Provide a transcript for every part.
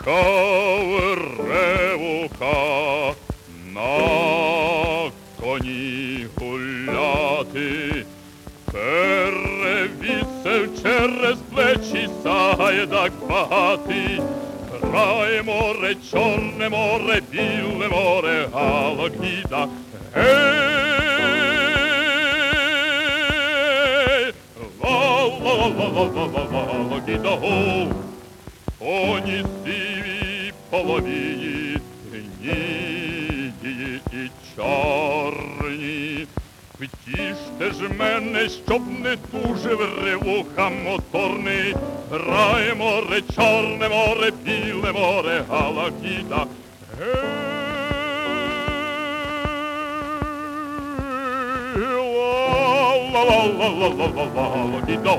Ковревуха на коні гуляти, перевісив через плечі сайдак багатий. Край море, чорне море, біле море, Галогіда. Гей! Галогіда, гол! Коні сиві, половії, гнії і чорні. Втіште ж мене, щоб не тужив ревуха моторний. Край море, чорне море, біле море, Галогіда. Галогіда,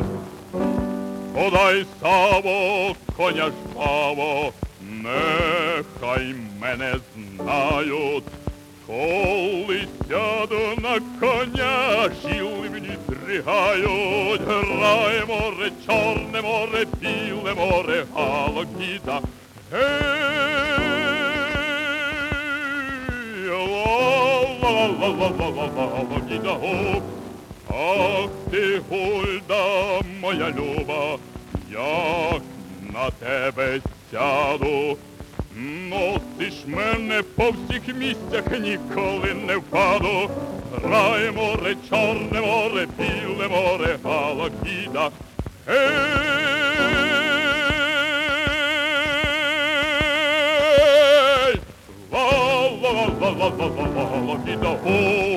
подай саво, коня жваво, нехай мене знають. Коли сяду на коня, жили мені зригають. Грає море, чорне море, біле море, Галогіда. Галогіда, ах ти, Гульда, моя люба, як на тебе сяду. Носиш мене по всіх місцях, ніколи не впаду. Край море, чорне море, біле море, Галогіда. Галогіда,